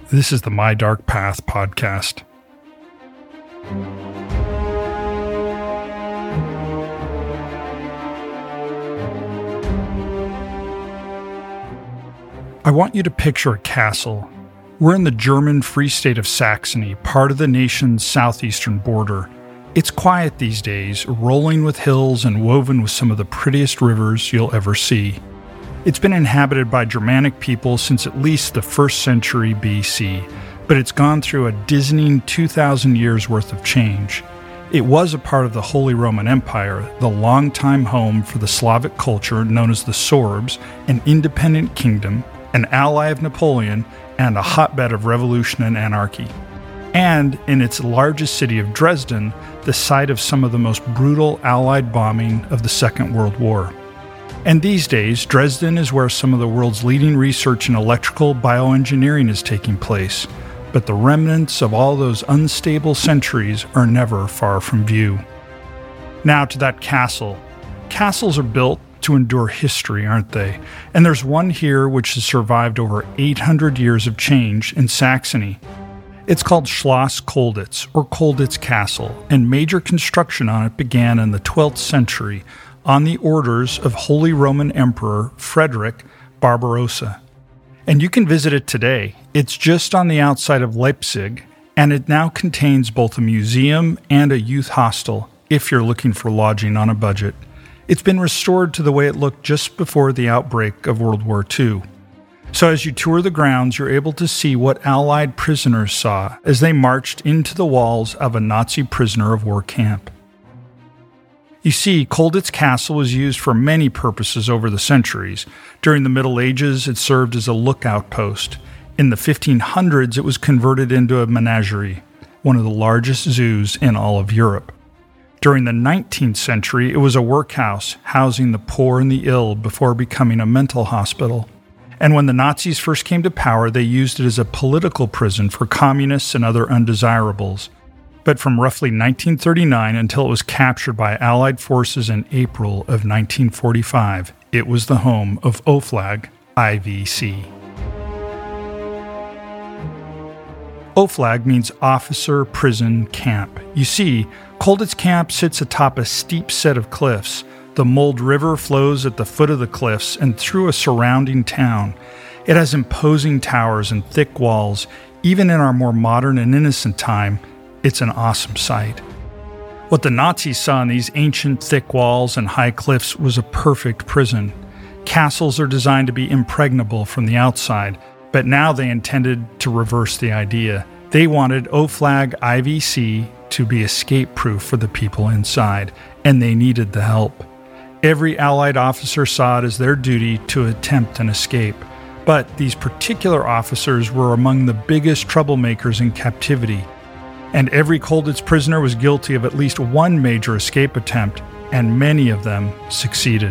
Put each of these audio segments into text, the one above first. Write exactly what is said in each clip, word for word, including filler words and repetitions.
This is the My Dark Path podcast. I want you to picture a castle. We're in the German Free State of Saxony, part of the nation's southeastern border. It's quiet these days, rolling with hills and woven with some of the prettiest rivers you'll ever see. It's been inhabited by Germanic people since at least the first century B C, but it's gone through a dizzying two thousand years worth of change. It was a part of the Holy Roman Empire, the longtime home for the Slavic culture known as the Sorbs, an independent kingdom, an ally of Napoleon, and a hotbed of revolution and anarchy. And in its largest city of Dresden, the site of some of the most brutal Allied bombing of the Second World War. And these days, Dresden is where some of the world's leading research in electrical bioengineering is taking place. But the remnants of all those unstable centuries are never far from view. Now to that castle. Castles are built to endure history, aren't they? And there's one here which has survived over eight hundred years of change in Saxony. It's called Schloss Colditz, or Colditz Castle, and major construction on it began in the twelfth century, on the orders of Holy Roman Emperor Frederick Barbarossa. And you can visit it today. It's just on the outside of Leipzig, and it now contains both a museum and a youth hostel, if you're looking for lodging on a budget. It's been restored to the way it looked just before the outbreak of World War Two. So as you tour the grounds, you're able to see what Allied prisoners saw as they marched into the walls of a Nazi prisoner of war camp. You see, Colditz Castle was used for many purposes over the centuries. During the Middle Ages, it served as a lookout post. In the fifteen hundreds, it was converted into a menagerie, one of the largest zoos in all of Europe. During the nineteenth century, it was a workhouse, housing the poor and the ill before becoming a mental hospital. And when the Nazis first came to power, they used it as a political prison for communists and other undesirables. But from roughly nineteen thirty-nine until it was captured by Allied forces in April of nineteen forty-five, it was the home of O F L A G I V C. O F L A G means Officer Prison Camp. You see, Colditz Camp sits atop a steep set of cliffs. The Mulde River flows at the foot of the cliffs and through a surrounding town. It has imposing towers and thick walls. Even in our more modern and innocent time, it's an awesome sight. What the Nazis saw in these ancient thick walls and high cliffs was a perfect prison. Castles are designed to be impregnable from the outside, but now they intended to reverse the idea. They wanted O F L A G I V C to be escape-proof for the people inside, and they needed the help. Every Allied officer saw it as their duty to attempt an escape, but these particular officers were among the biggest troublemakers in captivity. And every Colditz prisoner was guilty of at least one major escape attempt, and many of them succeeded.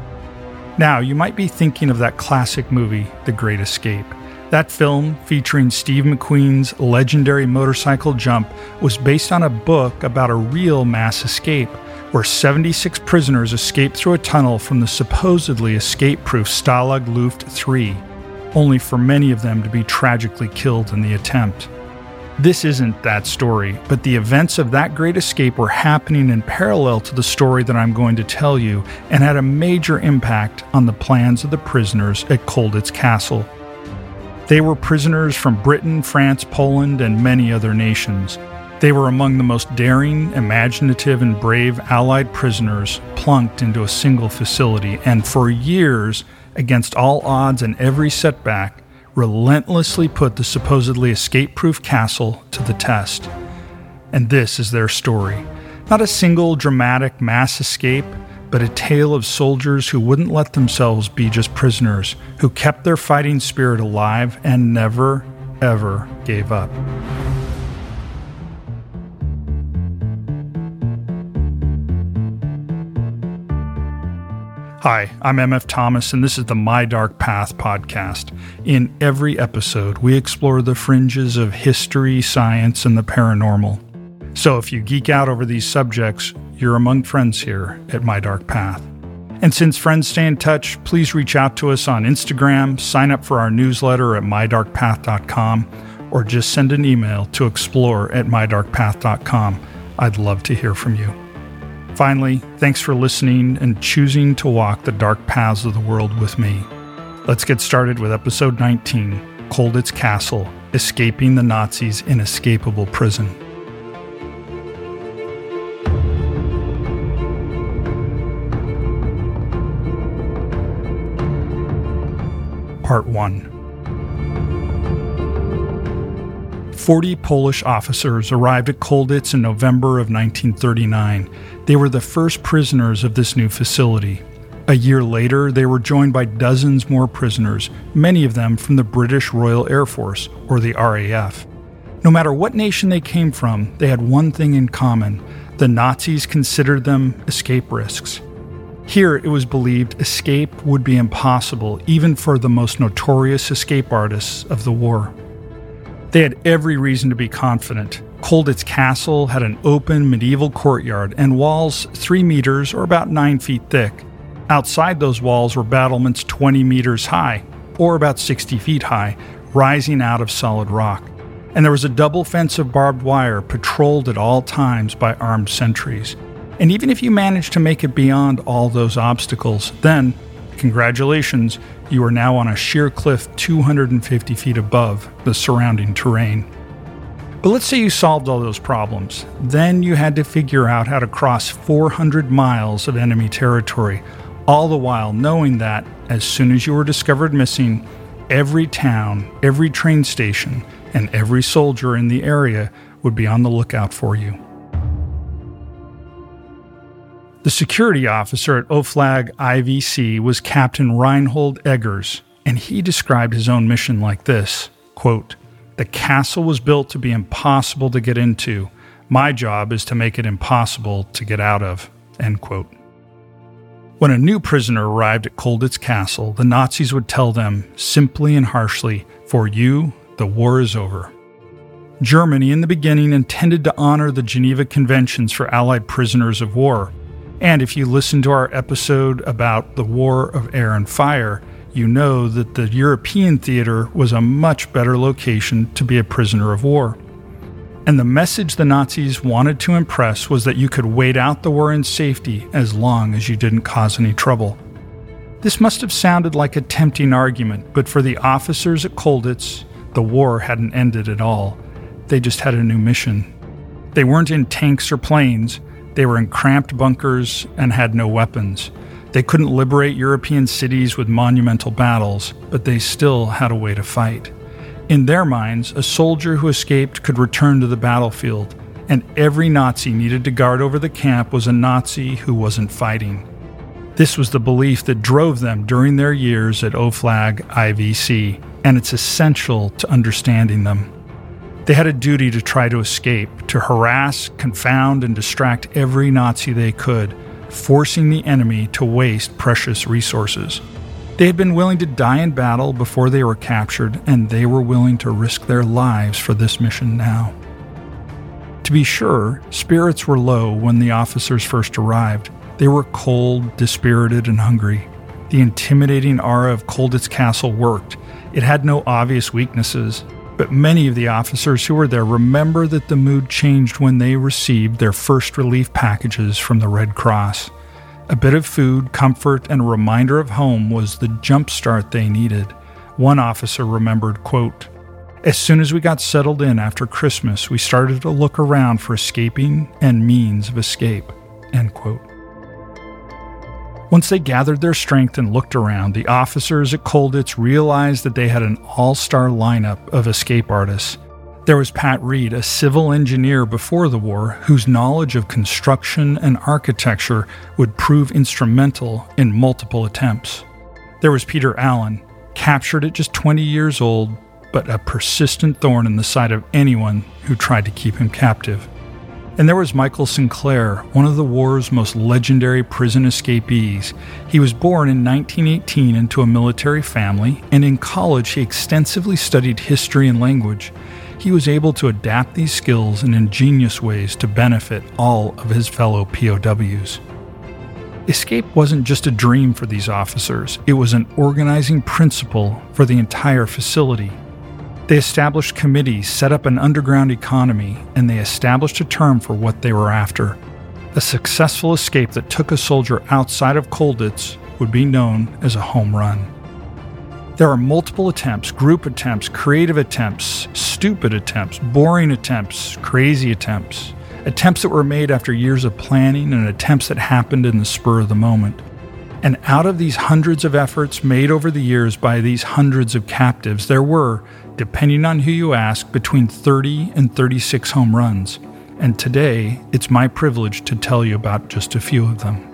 Now, you might be thinking of that classic movie, The Great Escape. That film, featuring Steve McQueen's legendary motorcycle jump, was based on a book about a real mass escape, where seventy-six prisoners escaped through a tunnel from the supposedly escape-proof Stalag Luft three, only for many of them to be tragically killed in the attempt. This isn't that story, but the events of that great escape were happening in parallel to the story that I'm going to tell you and had a major impact on the plans of the prisoners at Colditz Castle. They were prisoners from Britain, France, Poland, and many other nations. They were among the most daring, imaginative, and brave Allied prisoners plunked into a single facility, and for years, against all odds and every setback, relentlessly put the supposedly escape-proof castle to the test. And this is their story. Not a single dramatic mass escape, but a tale of soldiers who wouldn't let themselves be just prisoners, who kept their fighting spirit alive and never, ever gave up. Hi, I'm M F Thomas, and this is the My Dark Path podcast. In every episode, we explore the fringes of history, science, and the paranormal. So if you geek out over these subjects, you're among friends here at My Dark Path. And since friends stay in touch, please reach out to us on Instagram, sign up for our newsletter at my dark path dot com, or just send an email to explore at my dark path dot com. I'd love to hear from you. Finally, thanks for listening and choosing to walk the dark paths of the world with me. Let's get started with episode nineteen, Colditz Castle, Escaping the Nazis' Inescapable Prison. Part one. Forty Polish officers arrived at Colditz in November of nineteen thirty-nine. They were the first prisoners of this new facility. A year later, they were joined by dozens more prisoners, many of them from the British Royal Air Force, or the R A F. No matter what nation they came from, they had one thing in common. The Nazis considered them escape risks. Here, it was believed escape would be impossible, even for the most notorious escape artists of the war. They had every reason to be confident. Colditz Castle had an open medieval courtyard and walls three meters or about nine feet thick. Outside those walls were battlements twenty meters high, or about sixty feet high, rising out of solid rock. And there was a double fence of barbed wire patrolled at all times by armed sentries. And even if you managed to make it beyond all those obstacles, then, congratulations, you are now on a sheer cliff two hundred fifty feet above the surrounding terrain. But let's say you solved all those problems. Then you had to figure out how to cross four hundred miles of enemy territory, all the while knowing that, as soon as you were discovered missing, every town, every train station, and every soldier in the area would be on the lookout for you. The security officer at O F L A G I V C was Captain Reinhold Eggers, and he described his own mission like this, quote, "The castle was built to be impossible to get into. My job is to make it impossible to get out of," end quote. When a new prisoner arrived at Colditz Castle, the Nazis would tell them, simply and harshly, "For you, the war is over." Germany, in the beginning, intended to honor the Geneva Conventions for Allied prisoners of war. And if you listen to our episode about the War of Air and Fire, you know that the European theater was a much better location to be a prisoner of war. And the message the Nazis wanted to impress was that you could wait out the war in safety as long as you didn't cause any trouble. This must have sounded like a tempting argument, but for the officers at Colditz, the war hadn't ended at all. They just had a new mission. They weren't in tanks or planes. They were in cramped bunkers and had no weapons. They couldn't liberate European cities with monumental battles, but they still had a way to fight. In their minds, a soldier who escaped could return to the battlefield, and every Nazi needed to guard over the camp was a Nazi who wasn't fighting. This was the belief that drove them during their years at O F L A G I V C, and it's essential to understanding them. They had a duty to try to escape, to harass, confound, and distract every Nazi they could, forcing the enemy to waste precious resources. They had been willing to die in battle before they were captured, and they were willing to risk their lives for this mission now. To be sure, spirits were low when the officers first arrived. They were cold, dispirited, and hungry. The intimidating aura of Colditz Castle worked. It had no obvious weaknesses. But many of the officers who were there remember that the mood changed when they received their first relief packages from the Red Cross. A bit of food, comfort, and a reminder of home was the jump start they needed. One officer remembered, quote, "As soon as we got settled in after Christmas, we started to look around for escaping and means of escape," end quote. Once they gathered their strength and looked around, the officers at Colditz realized that they had an all-star lineup of escape artists. There was Pat Reed, a civil engineer before the war, whose knowledge of construction and architecture would prove instrumental in multiple attempts. There was Peter Allen, captured at just twenty years old, but a persistent thorn in the side of anyone who tried to keep him captive. And there was Michael Sinclair, one of the war's most legendary prison escapees. He was born in nineteen eighteen into a military family, and in college he extensively studied history and language. He was able to adapt these skills in ingenious ways to benefit all of his fellow P O Ws. Escape wasn't just a dream for these officers, it was an organizing principle for the entire facility. They established committees, set up an underground economy, and they established a term for what they were after. A successful escape that took a soldier outside of Colditz would be known as a home run. There are multiple attempts, group attempts, creative attempts, stupid attempts, boring attempts, crazy attempts, attempts that were made after years of planning and attempts that happened in the spur of the moment. And out of these hundreds of efforts made over the years by these hundreds of captives, there were, depending on who you ask, between thirty and thirty-six home runs. And today, it's my privilege to tell you about just a few of them.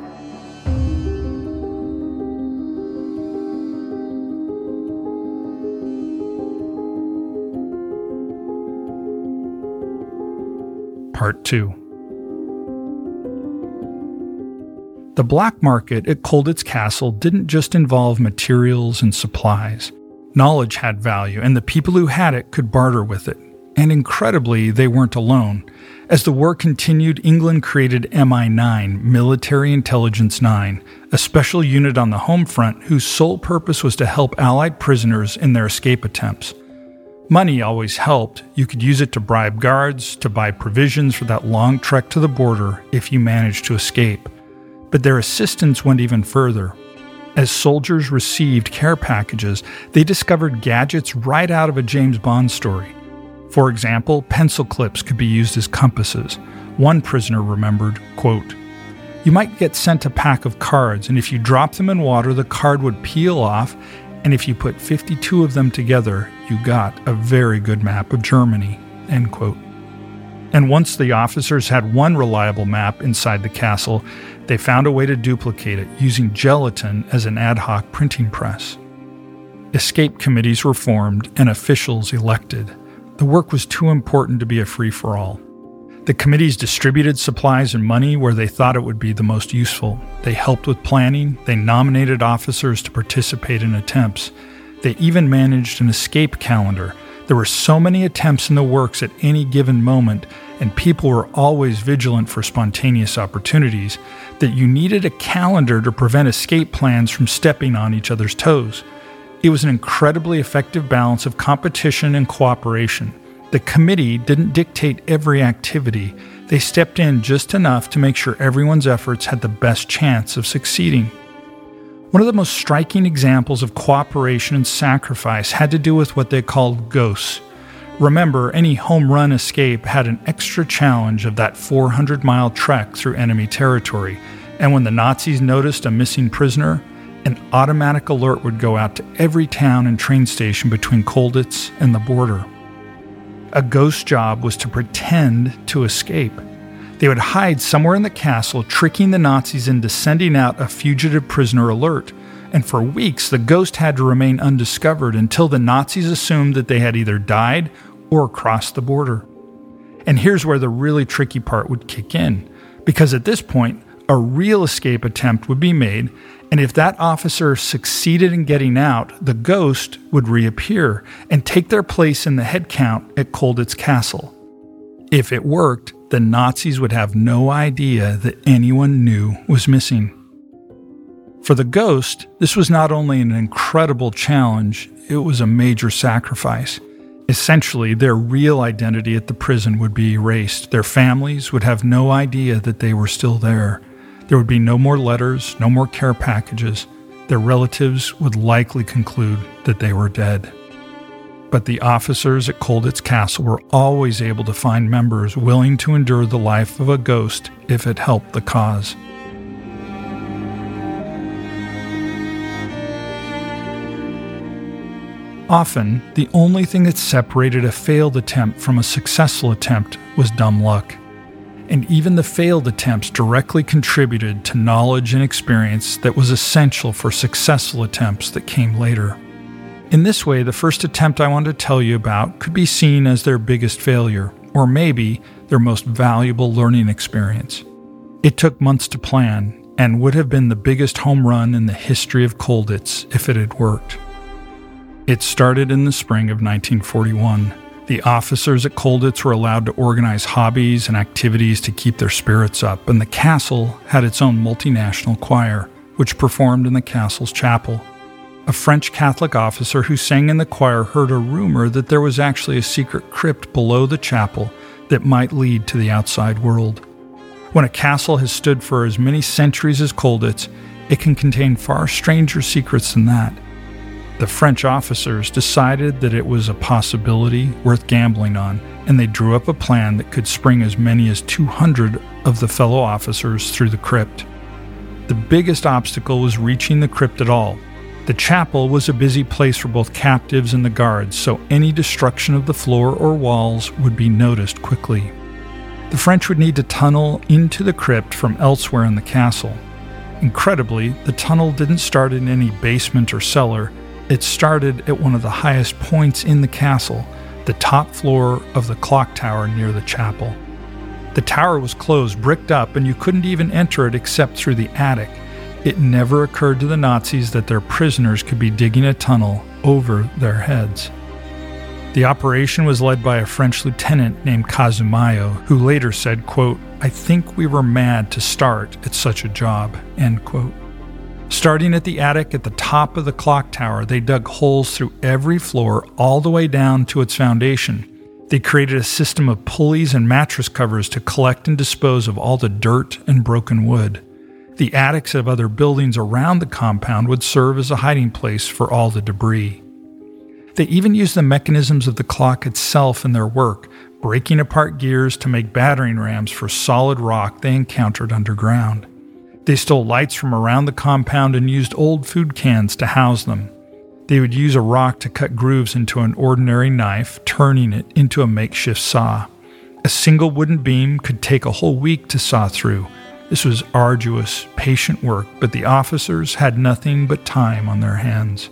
Part two. The black market at Colditz Castle didn't just involve materials and supplies. Knowledge had value, and the people who had it could barter with it. And incredibly, they weren't alone. As the war continued, England created M I nine, Military Intelligence nine, a special unit on the home front whose sole purpose was to help Allied prisoners in their escape attempts. Money always helped. You could use it to bribe guards, to buy provisions for that long trek to the border if you managed to escape. But their assistance went even further. As soldiers received care packages, they discovered gadgets right out of a James Bond story. For example, pencil clips could be used as compasses. One prisoner remembered, quote, "You might get sent a pack of cards, and if you drop them in water, the card would peel off, and if you put fifty-two of them together, you got a very good map of Germany," end quote. And once the officers had one reliable map inside the castle, they found a way to duplicate it using gelatin as an ad hoc printing press. Escape committees were formed and officials elected. The work was too important to be a free-for-all. The committees distributed supplies and money where they thought it would be the most useful. They helped with planning. They nominated officers to participate in attempts. They even managed an escape calendar. There were so many attempts in the works at any given moment, and people were always vigilant for spontaneous opportunities, that you needed a calendar to prevent escape plans from stepping on each other's toes. It was an incredibly effective balance of competition and cooperation. The committee didn't dictate every activity. They stepped in just enough to make sure everyone's efforts had the best chance of succeeding. One of the most striking examples of cooperation and sacrifice had to do with what they called ghosts. Remember, any home run escape had an extra challenge of that four hundred mile trek through enemy territory, and when the Nazis noticed a missing prisoner, an automatic alert would go out to every town and train station between Colditz and the border. A ghost job was to pretend to escape. They would hide somewhere in the castle, tricking the Nazis into sending out a fugitive prisoner alert. And for weeks, the ghost had to remain undiscovered until the Nazis assumed that they had either died or crossed the border. And here's where the really tricky part would kick in, because at this point, a real escape attempt would be made, and if that officer succeeded in getting out, the ghost would reappear and take their place in the head count at Colditz Castle. If it worked, the Nazis would have no idea that anyone new was missing. For the ghost, this was not only an incredible challenge, it was a major sacrifice. Essentially, their real identity at the prison would be erased. Their families would have no idea that they were still there. There would be no more letters, no more care packages. Their relatives would likely conclude that they were dead. But the officers at Colditz Castle were always able to find members willing to endure the life of a ghost if it helped the cause. Often, the only thing that separated a failed attempt from a successful attempt was dumb luck. And even the failed attempts directly contributed to knowledge and experience that was essential for successful attempts that came later. In this way, the first attempt I want to tell you about could be seen as their biggest failure, or maybe their most valuable learning experience. It took months to plan, and would have been the biggest home run in the history of Colditz if it had worked. It started in the spring of nineteen forty-one. The officers at Colditz were allowed to organize hobbies and activities to keep their spirits up, and the castle had its own multinational choir, which performed in the castle's chapel. a French Catholic officer who sang in the choir heard a rumor that there was actually a secret crypt below the chapel that might lead to the outside world. When a castle has stood for as many centuries as Colditz, it can contain far stranger secrets than that. The French officers decided that it was a possibility worth gambling on, and they drew up a plan that could spring as many as two hundred of the fellow officers through the crypt. The biggest obstacle was reaching the crypt at all. The chapel was a busy place for both captives and the guards, so any destruction of the floor or walls would be noticed quickly. The French would need to tunnel into the crypt from elsewhere in the castle. Incredibly, the tunnel didn't start in any basement or cellar. It started at one of the highest points in the castle, the top floor of the clock tower near the chapel. The tower was closed, bricked up, and you couldn't even enter it except through the attic. It never occurred to the Nazis that their prisoners could be digging a tunnel over their heads. The operation was led by a French lieutenant named Cazumayo, who later said, quote, "I think we were mad to start at such a job," end quote. Starting at the attic at the top of the clock tower, they dug holes through every floor all the way down to its foundation. They created a system of pulleys and mattress covers to collect and dispose of all the dirt and broken wood. The attics of other buildings around the compound would serve as a hiding place for all the debris. They even used the mechanisms of the clock itself in their work, breaking apart gears to make battering rams for solid rock they encountered underground. They stole lights from around the compound and used old food cans to house them. They would use a rock to cut grooves into an ordinary knife, turning it into a makeshift saw. A single wooden beam could take a whole week to saw through. This was arduous, patient work, but the officers had nothing but time on their hands.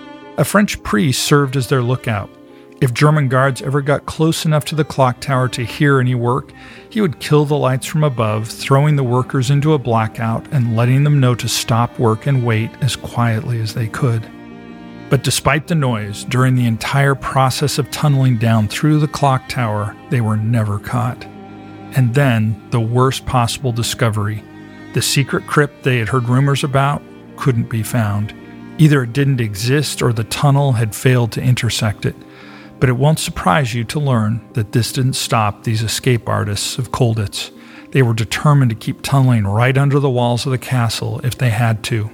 A French priest served as their lookout. If German guards ever got close enough to the clock tower to hear any work, he would kill the lights from above, throwing the workers into a blackout and letting them know to stop work and wait as quietly as they could. But despite the noise, during the entire process of tunneling down through the clock tower, they were never caught. And then, the worst possible discovery. The secret crypt they had heard rumors about couldn't be found. Either it didn't exist or the tunnel had failed to intersect it. But it won't surprise you to learn that this didn't stop these escape artists of Colditz. They were determined to keep tunneling right under the walls of the castle if they had to.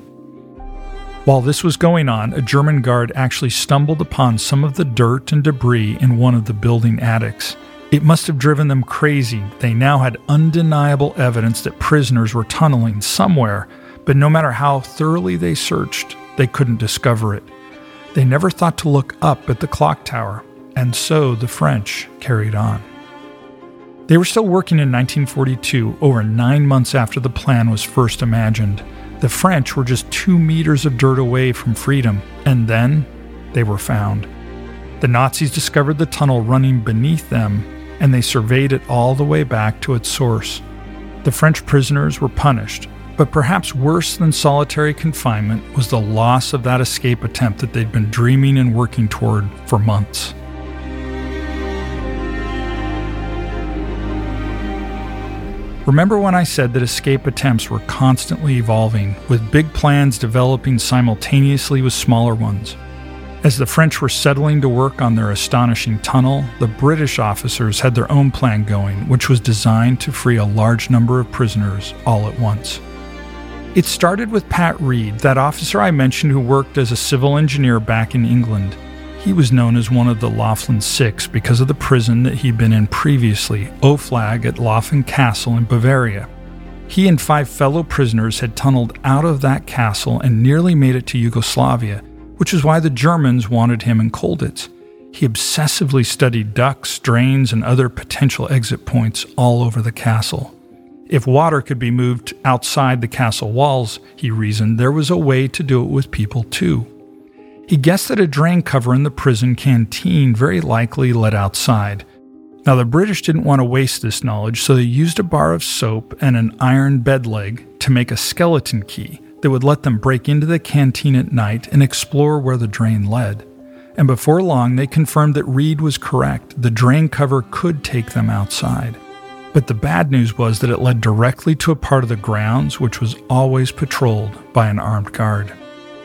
While this was going on, a German guard actually stumbled upon some of the dirt and debris in one of the building attics. It must have driven them crazy. They now had undeniable evidence that prisoners were tunneling somewhere, but no matter how thoroughly they searched, they couldn't discover it. They never thought to look up at the clock tower, and so the French carried on. They were still working in nineteen forty-two, over nine months after the plan was first imagined. The French were just two meters of dirt away from freedom, and then they were found. The Nazis discovered the tunnel running beneath them, and they surveyed it all the way back to its source. The French prisoners were punished, but perhaps worse than solitary confinement was the loss of that escape attempt that they'd been dreaming and working toward for months. Remember when I said that escape attempts were constantly evolving, with big plans developing simultaneously with smaller ones? As the French were settling to work on their astonishing tunnel, the British officers had their own plan going, which was designed to free a large number of prisoners all at once. It started with Pat Reed, that officer I mentioned who worked as a civil engineer back in England. He was known as one of the Laufland Six because of the prison that he'd been in previously, Oflag at Laufen Castle in Bavaria. He and five fellow prisoners had tunneled out of that castle and nearly made it to Yugoslavia, which is why the Germans wanted him in Colditz. He obsessively studied ducts, drains, and other potential exit points all over the castle. If water could be moved outside the castle walls, he reasoned, there was a way to do it with people too. He guessed that a drain cover in the prison canteen very likely led outside. Now, the British didn't want to waste this knowledge, so they used a bar of soap and an iron bed leg to make a skeleton key that would let them break into the canteen at night and explore where the drain led. And before long, they confirmed that Reed was correct. The drain cover could take them outside. But the bad news was that it led directly to a part of the grounds which was always patrolled by an armed guard.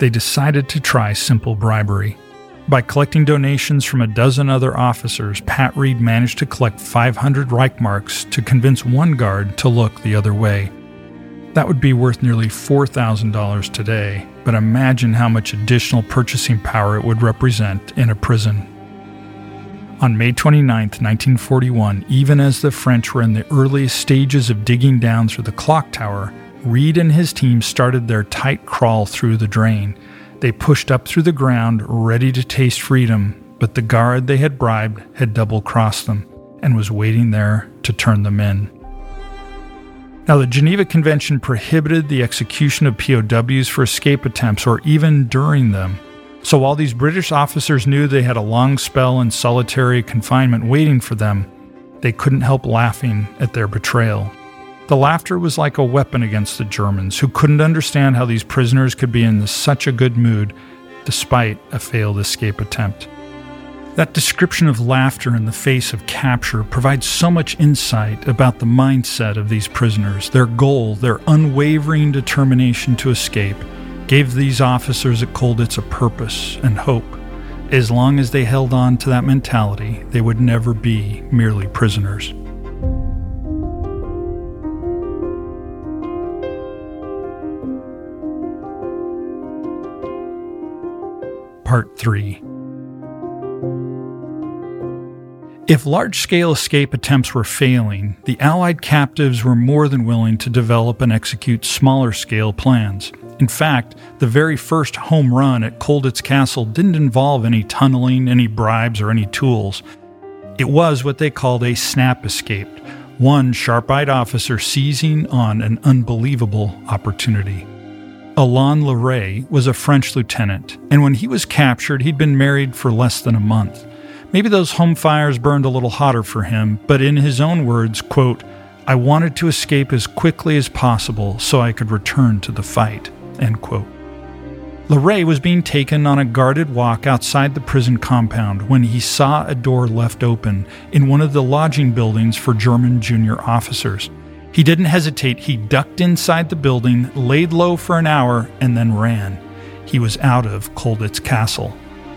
they decided to try simple bribery. By collecting donations from a dozen other officers, Pat Reed managed to collect five hundred Reichmarks to convince one guard to look the other way. That would be worth nearly four thousand dollars today, but imagine how much additional purchasing power it would represent in a prison. On May twenty-ninth, nineteen forty-one, even as the French were in the earliest stages of digging down through the clock tower, Reed and his team started their tight crawl through the drain. They pushed up through the ground, ready to taste freedom, but the guard they had bribed had double-crossed them and was waiting there to turn them in. Now, the Geneva Convention prohibited the execution of P O Ws for escape attempts or even during them. So while these British officers knew they had a long spell in solitary confinement waiting for them, they couldn't help laughing at their betrayal. The laughter was like a weapon against the Germans, who couldn't understand how these prisoners could be in such a good mood despite a failed escape attempt. That description of laughter in the face of capture provides so much insight about the mindset of these prisoners. Their goal, their unwavering determination to escape, gave these officers at Colditz a purpose and hope. As long as they held on to that mentality, they would never be merely prisoners. Part three. If large-scale escape attempts were failing, the Allied captives were more than willing to develop and execute smaller-scale plans. In fact, the very first home run at Colditz Castle didn't involve any tunneling, any bribes, or any tools. It was what they called a snap escape, one sharp-eyed officer seizing on an unbelievable opportunity. Alain Leray was a French lieutenant, and when he was captured, he'd been married for less than a month. Maybe those home fires burned a little hotter for him, but in his own words, quote, "I wanted to escape as quickly as possible so I could return to the fight," end quote. Leray was being taken on a guarded walk outside the prison compound when he saw a door left open in one of the lodging buildings for German junior officers. He didn't hesitate. He ducked inside the building, laid low for an hour, and then ran. He was out of Colditz Castle.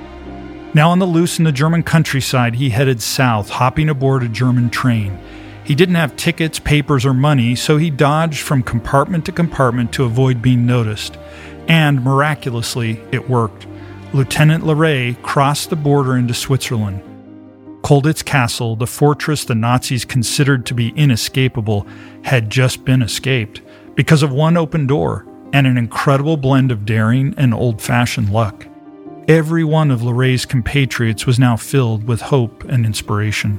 Now on the loose in the German countryside, he headed south, hopping aboard a German train. He didn't have tickets, papers, or money, so he dodged from compartment to compartment to avoid being noticed. And miraculously, it worked. Lieutenant Leray crossed the border into Switzerland. Colditz Castle, the fortress the Nazis considered to be inescapable, had just been escaped because of one open door and an incredible blend of daring and old-fashioned luck. Every one of Leray's compatriots was now filled with hope and inspiration.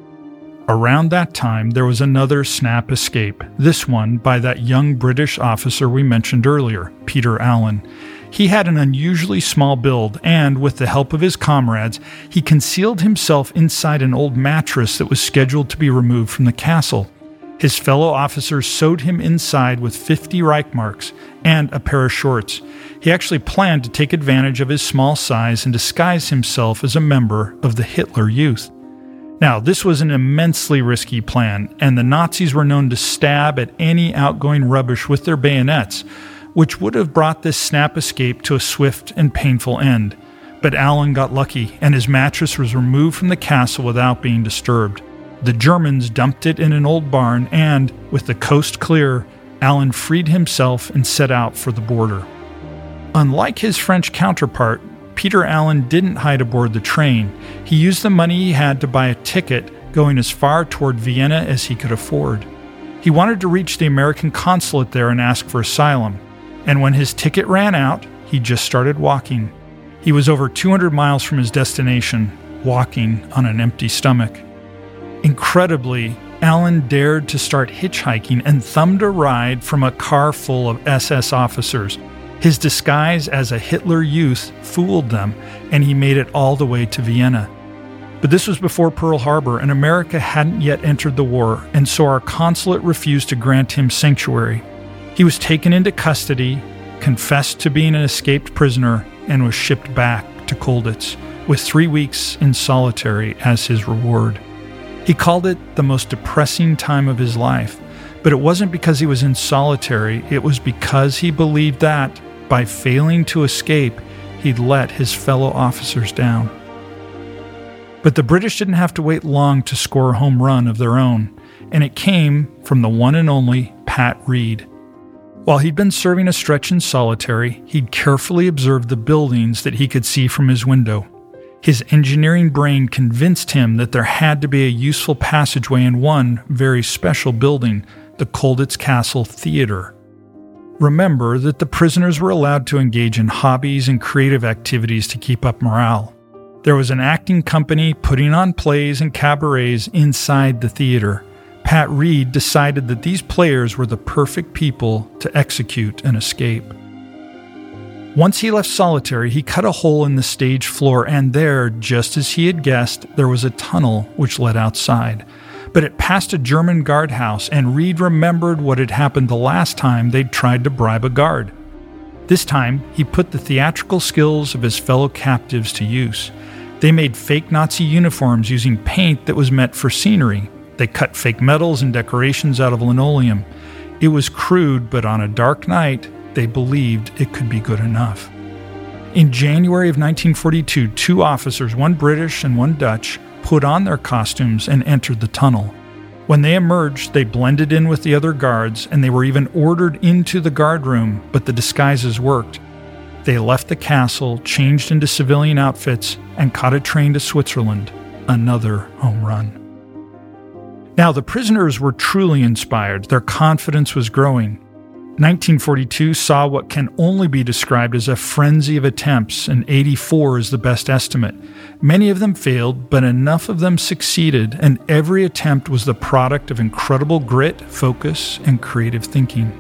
Around that time, there was another snap escape, this one by that young British officer we mentioned earlier, Peter Allen. He had an unusually small build, and with the help of his comrades, he concealed himself inside an old mattress that was scheduled to be removed from the castle. His fellow officers sewed him inside with fifty Reichmarks and a pair of shorts. He actually planned to take advantage of his small size and disguise himself as a member of the Hitler Youth. Now, this was an immensely risky plan, and the Nazis were known to stab at any outgoing rubbish with their bayonets, which would have brought this snap escape to a swift and painful end. But Allen got lucky, and his mattress was removed from the castle without being disturbed. The Germans dumped it in an old barn, and, with the coast clear, Allen freed himself and set out for the border. Unlike his French counterpart, Peter Allen didn't hide aboard the train. He used the money he had to buy a ticket going as far toward Vienna as he could afford. He wanted to reach the American consulate there and ask for asylum. And when his ticket ran out, he just started walking. He was over two hundred miles from his destination, walking on an empty stomach. Incredibly, Allen dared to start hitchhiking and thumbed a ride from a car full of S S officers. His disguise as a Hitler Youth fooled them, and he made it all the way to Vienna. But this was before Pearl Harbor, and America hadn't yet entered the war, and so our consulate refused to grant him sanctuary. He was taken into custody, confessed to being an escaped prisoner, and was shipped back to Colditz, with three weeks in solitary as his reward. He called it the most depressing time of his life, but it wasn't because he was in solitary, it was because he believed that, by failing to escape, he'd let his fellow officers down. But the British didn't have to wait long to score a home run of their own, and it came from the one and only Pat Reed. While he'd been serving a stretch in solitary, he'd carefully observed the buildings that he could see from his window. His engineering brain convinced him that there had to be a useful passageway in one very special building, the Colditz Castle Theater. Remember that the prisoners were allowed to engage in hobbies and creative activities to keep up morale. There was an acting company putting on plays and cabarets inside the theater. Pat Reed decided that these players were the perfect people to execute an escape. Once he left solitary, he cut a hole in the stage floor, and there, just as he had guessed, there was a tunnel which led outside. But it passed a German guardhouse, and Reed remembered what had happened the last time they'd tried to bribe a guard. This time, he put the theatrical skills of his fellow captives to use. They made fake Nazi uniforms using paint that was meant for scenery. They cut fake medals and decorations out of linoleum. It was crude, but on a dark night, they believed it could be good enough. In January of nineteen forty-two, two officers, one British and one Dutch, put on their costumes and entered the tunnel. When they emerged, they blended in with the other guards, and they were even ordered into the guard room, but the disguises worked. They left the castle, changed into civilian outfits, and caught a train to Switzerland. Another home run. Now, the prisoners were truly inspired. Their confidence was growing. nineteen forty-two saw what can only be described as a frenzy of attempts, and eighty-four is the best estimate. Many of them failed, but enough of them succeeded, and every attempt was the product of incredible grit, focus, and creative thinking.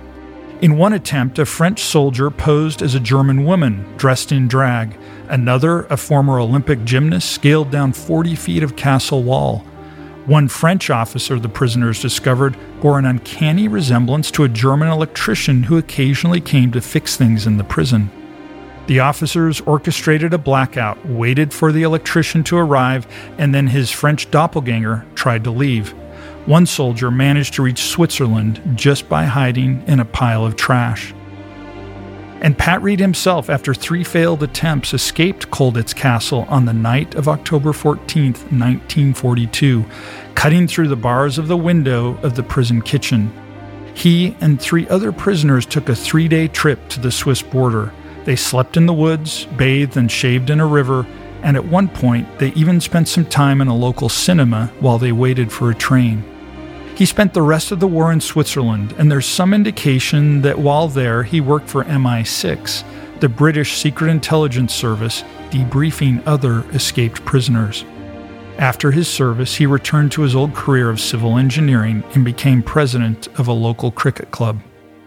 In one attempt, a French soldier posed as a German woman, dressed in drag. Another, a former Olympic gymnast, scaled down forty feet of castle wall. One French officer, the prisoners discovered, bore an uncanny resemblance to a German electrician who occasionally came to fix things in the prison. The officers orchestrated a blackout, waited for the electrician to arrive, and then his French doppelganger tried to leave. One soldier managed to reach Switzerland just by hiding in a pile of trash. And Pat Reed himself, after three failed attempts, escaped Colditz Castle on the night of October fourteenth, nineteen forty-two, cutting through the bars of the window of the prison kitchen. He and three other prisoners took a three-day trip to the Swiss border. They slept in the woods, bathed and shaved in a river, and at one point they even spent some time in a local cinema while they waited for a train. He spent the rest of the war in Switzerland, and there's some indication that while there he worked for M I six, the British Secret Intelligence Service, debriefing other escaped prisoners. After his service, he returned to his old career of civil engineering and became president of a local cricket club.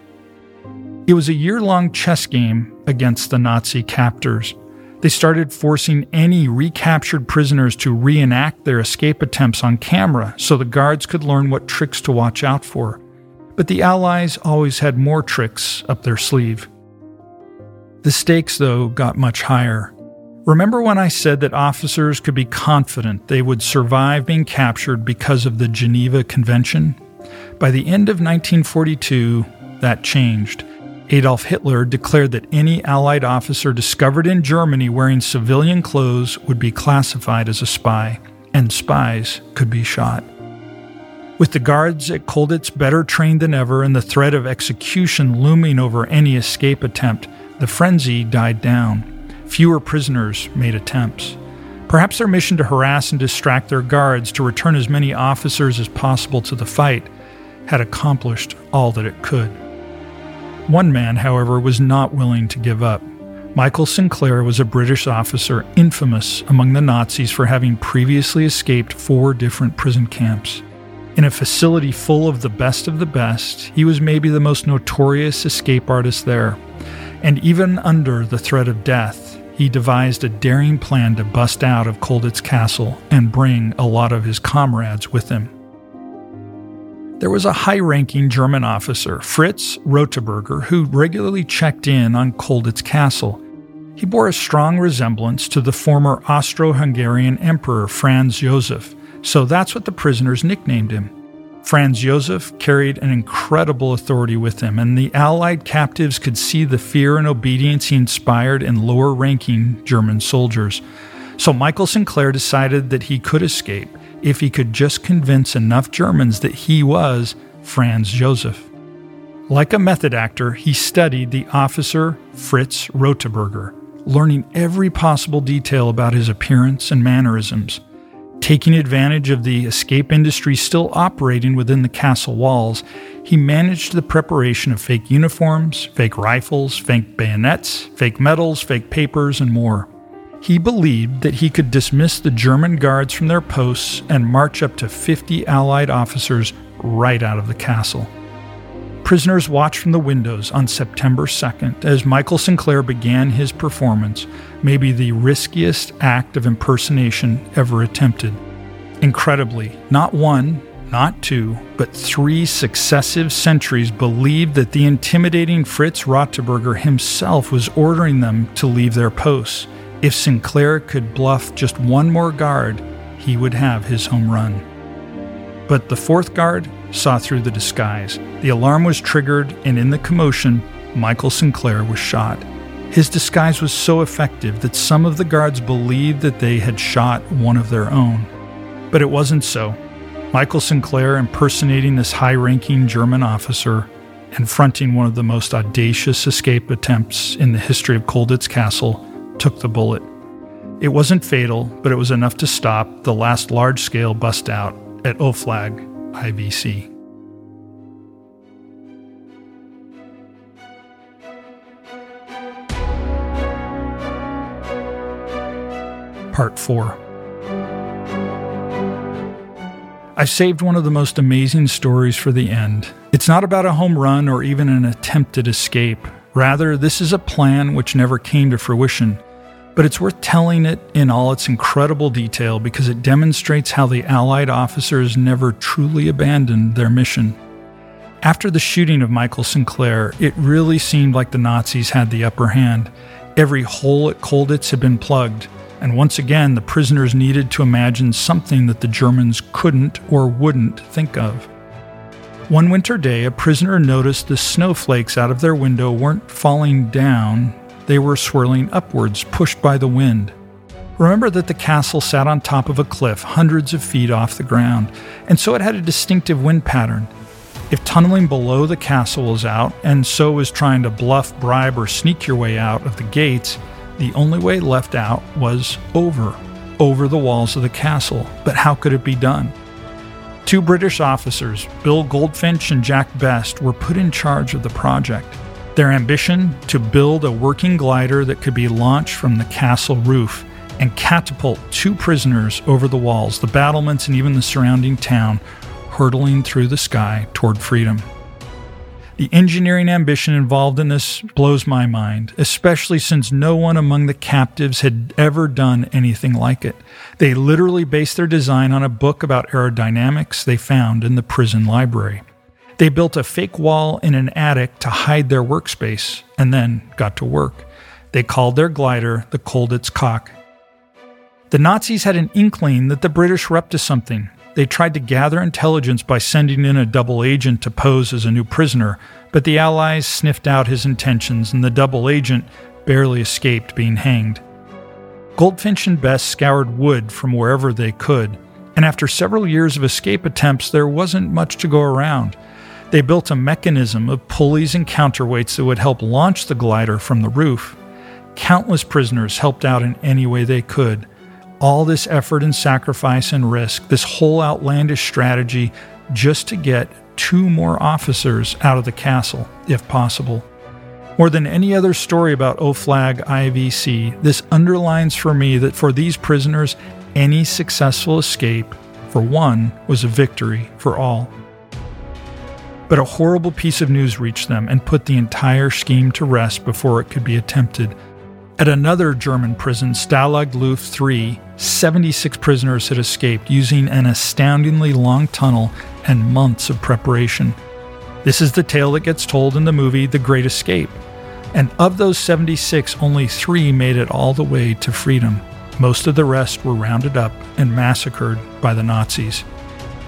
It was a year-long chess game against the Nazi captors. They started forcing any recaptured prisoners to reenact their escape attempts on camera so the guards could learn what tricks to watch out for. But the Allies always had more tricks up their sleeve. The stakes, though, got much higher. Remember when I said that officers could be confident they would survive being captured because of the Geneva Convention? By the end of nineteen forty-two, that changed. Adolf Hitler declared that any Allied officer discovered in Germany wearing civilian clothes would be classified as a spy, and spies could be shot. With the guards at Colditz better trained than ever and the threat of execution looming over any escape attempt, the frenzy died down. Fewer prisoners made attempts. Perhaps their mission to harass and distract their guards to return as many officers as possible to the fight had accomplished all that it could. One man, however, was not willing to give up. Michael Sinclair was a British officer infamous among the Nazis for having previously escaped four different prison camps. In a facility full of the best of the best, he was maybe the most notorious escape artist there. And even under the threat of death, he devised a daring plan to bust out of Colditz Castle and bring a lot of his comrades with him. There was a high-ranking German officer, Fritz Roteberger, who regularly checked in on Colditz Castle. He bore a strong resemblance to the former Austro-Hungarian Emperor Franz Joseph, so that's what the prisoners nicknamed him. Franz Josef carried an incredible authority with him, and the Allied captives could see the fear and obedience he inspired in lower-ranking German soldiers. So Michael Sinclair decided that he could escape if he could just convince enough Germans that he was Franz Josef. Like a method actor, he studied the officer Fritz Roteberger, learning every possible detail about his appearance and mannerisms. Taking advantage of the escape industry still operating within the castle walls, he managed the preparation of fake uniforms, fake rifles, fake bayonets, fake medals, fake papers, and more. He believed that he could dismiss the German guards from their posts and march up to fifty Allied officers right out of the castle. Prisoners watched from the windows on September second as Michael Sinclair began his performance, maybe the riskiest act of impersonation ever attempted. Incredibly, not one, not two, but three successive sentries believed that the intimidating Fritz Roteberger himself was ordering them to leave their posts. If Sinclair could bluff just one more guard, he would have his home run. But the fourth guard saw through the disguise. The alarm was triggered, and in the commotion, Michael Sinclair was shot. His disguise was so effective that some of the guards believed that they had shot one of their own. But it wasn't so. Michael Sinclair, impersonating this high-ranking German officer and fronting one of the most audacious escape attempts in the history of Colditz Castle, took the bullet. It wasn't fatal, but it was enough to stop the last large-scale bust-out at Oflag I V C. Part four. I've saved one of the most amazing stories for the end. It's not about a home run or even an attempted escape. Rather, this is a plan which never came to fruition. But it's worth telling it in all its incredible detail because it demonstrates how the Allied officers never truly abandoned their mission. After the shooting of Michael Sinclair, it really seemed like the Nazis had the upper hand. Every hole at Colditz had been plugged, and once again the prisoners needed to imagine something that the Germans couldn't or wouldn't think of. One winter day, a prisoner noticed the snowflakes out of their window weren't falling down. They were swirling upwards, pushed by the wind. Remember that the castle sat on top of a cliff hundreds of feet off the ground, and so it had a distinctive wind pattern. If tunneling below the castle was out, and so was trying to bluff, bribe, or sneak your way out of the gates, the only way left out was over, over the walls of the castle. But how could it be done? Two British officers, Bill Goldfinch and Jack Best, were put in charge of the project. Their ambition to build a working glider that could be launched from the castle roof and catapult two prisoners over the walls, the battlements, and even the surrounding town, hurtling through the sky toward freedom. The engineering ambition involved in this blows my mind, especially since no one among the captives had ever done anything like it. They literally based their design on a book about aerodynamics they found in the prison library. They built a fake wall in an attic to hide their workspace, and then got to work. They called their glider the Colditz Cock. The Nazis had an inkling that the British were up to something. They tried to gather intelligence by sending in a double agent to pose as a new prisoner, but the Allies sniffed out his intentions, and the double agent barely escaped being hanged. Goldfinch and Best scoured wood from wherever they could, and after several years of escape attempts, there wasn't much to go around. They built a mechanism of pulleys and counterweights that would help launch the glider from the roof. Countless prisoners helped out in any way they could. All this effort and sacrifice and risk, this whole outlandish strategy, just to get two more officers out of the castle, if possible. More than any other story about Oflag I V C, this underlines for me that for these prisoners, any successful escape, for one, was a victory for all. But a horrible piece of news reached them and put the entire scheme to rest before it could be attempted. At another German prison, Stalag Luft three, seventy-six prisoners had escaped using an astoundingly long tunnel and months of preparation. This is the tale that gets told in the movie The Great Escape. And of those seventy-six, only three made it all the way to freedom. Most of the rest were rounded up and massacred by the Nazis.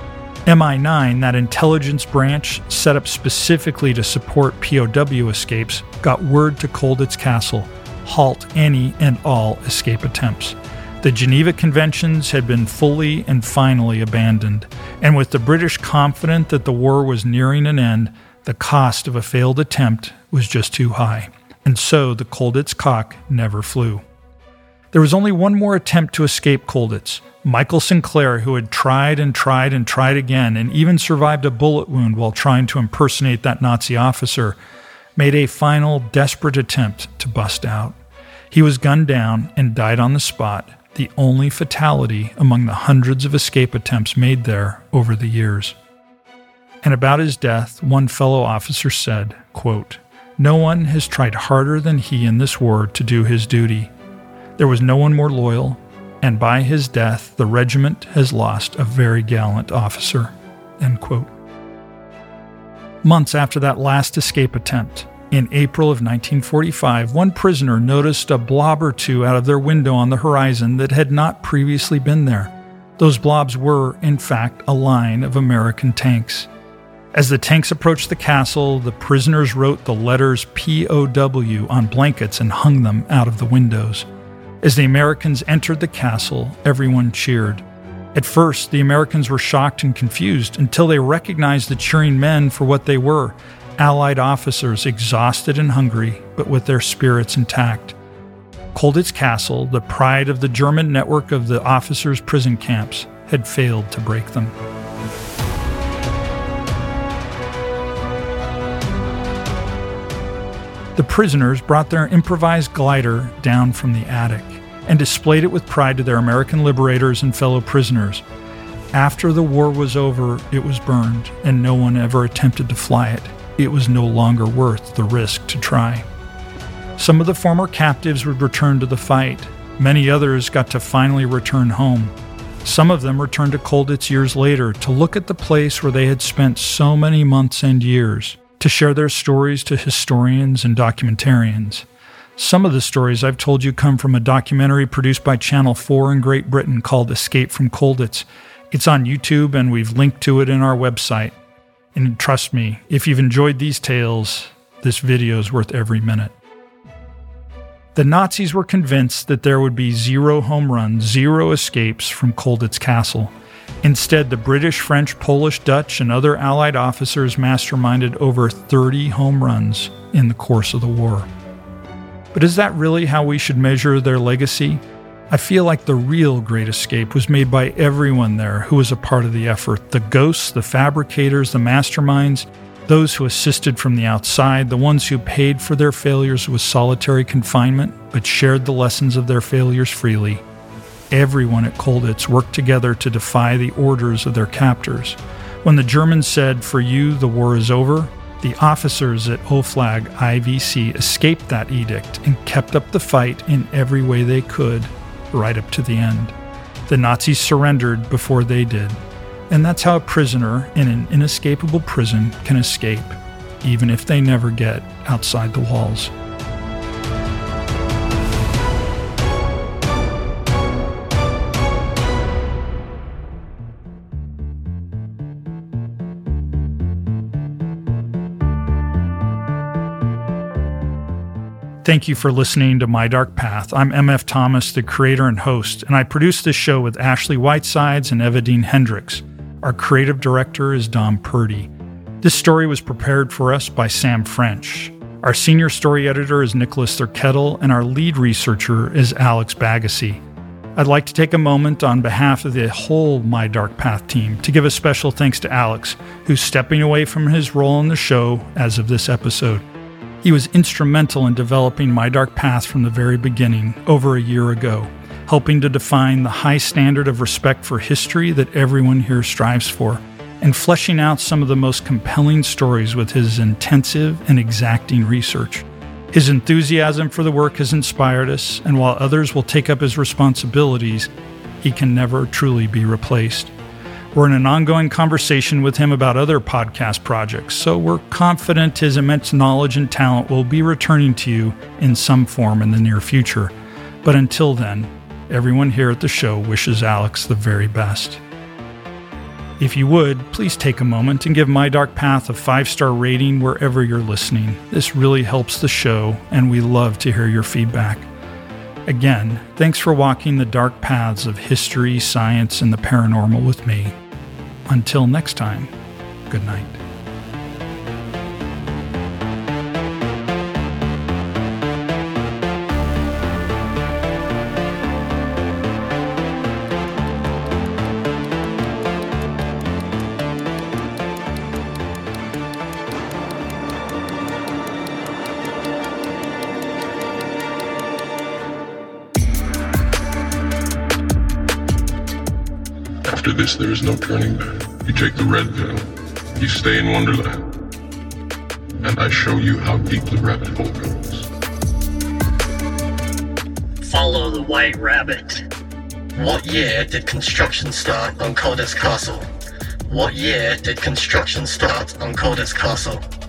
M I nine, that intelligence branch set up specifically to support P O W escapes, got word to Colditz Castle: halt any and all escape attempts. The Geneva Conventions had been fully and finally abandoned, and with the British confident that the war was nearing an end, the cost of a failed attempt was just too high, and so the Colditz cock never flew. There was only one more attempt to escape Colditz. Michael Sinclair, who had tried and tried and tried again and even survived a bullet wound while trying to impersonate that Nazi officer, made a final desperate attempt to bust out. He was gunned down and died on the spot, the only fatality among the hundreds of escape attempts made there over the years. And about his death, one fellow officer said, quote, "No one has tried harder than he in this war to do his duty. There was no one more loyal, and by his death the regiment has lost a very gallant officer." End quote. Months after that last escape attempt, in April of nineteen forty-five, one prisoner noticed a blob or two out of their window on the horizon that had not previously been there. Those blobs were, in fact, a line of American tanks. As the tanks approached the castle, the prisoners wrote the letters P O W on blankets and hung them out of the windows. As the Americans entered the castle, everyone cheered. At first, the Americans were shocked and confused until they recognized the cheering men for what they were, Allied officers exhausted and hungry, but with their spirits intact. Colditz Castle, the pride of the German network of the officers' prison camps, had failed to break them. The prisoners brought their improvised glider down from the attic and displayed it with pride to their American liberators and fellow prisoners. After the war was over, it was burned, and no one ever attempted to fly it. It was no longer worth the risk to try. Some of the former captives would return to the fight. Many others got to finally return home. Some of them returned to Colditz years later to look at the place where they had spent so many months and years, to share their stories to historians and documentarians. Some of the stories I've told you come from a documentary produced by Channel four in Great Britain called Escape from Colditz. It's on YouTube, and we've linked to it in our website. And trust me, if you've enjoyed these tales, this video is worth every minute. The Nazis were convinced that there would be zero home runs, zero escapes from Colditz Castle. Instead, the British, French, Polish, Dutch, and other Allied officers masterminded over thirty home runs in the course of the war. But is that really how we should measure their legacy? I feel like the real great escape was made by everyone there who was a part of the effort. The ghosts, the fabricators, the masterminds, those who assisted from the outside, the ones who paid for their failures with solitary confinement, but shared the lessons of their failures freely. Everyone at Colditz worked together to defy the orders of their captors. When the Germans said, "For you, the war is over," the officers at O F L A G I V C escaped that edict and kept up the fight in every way they could, right up to the end. The Nazis surrendered before they did. And that's how a prisoner in an inescapable prison can escape, even if they never get outside the walls. Thank you for listening to My Dark Path. I'm M F Thomas, the creator and host, and I produce this show with Ashley Whitesides and Evadine Hendricks. Our creative director is Dom Purdy. This story was prepared for us by Sam French. Our senior story editor is Nicholas Thurkettle, and our lead researcher is Alex Bagassi. I'd like to take a moment on behalf of the whole My Dark Path team to give a special thanks to Alex, who's stepping away from his role in the show as of this episode. He was instrumental in developing My Dark Path from the very beginning, over a year ago, helping to define the high standard of respect for history that everyone here strives for, and fleshing out some of the most compelling stories with his intensive and exacting research. His enthusiasm for the work has inspired us, and while others will take up his responsibilities, he can never truly be replaced. We're in an ongoing conversation with him about other podcast projects, so we're confident his immense knowledge and talent will be returning to you in some form in the near future. But until then, everyone here at the show wishes Alex the very best. If you would, please take a moment and give My Dark Path a five-star rating wherever you're listening. This really helps the show, and we love to hear your feedback. Again, thanks for walking the dark paths of history, science, and the paranormal with me. Until next time, good night. After this, there is no turning back. You take the red pill, you stay in Wonderland, and I show you how deep the rabbit hole goes. Follow the White Rabbit. What year did construction start on Colditz Castle? What year did construction start on Colditz Castle?